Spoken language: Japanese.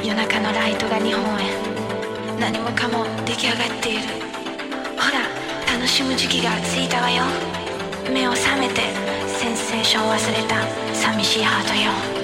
夜中のライトが日本へ何もかも出来上がっている。ほら楽しむ時期がついたわよ。目を覚めてセンセーション忘れた寂しいハートよ。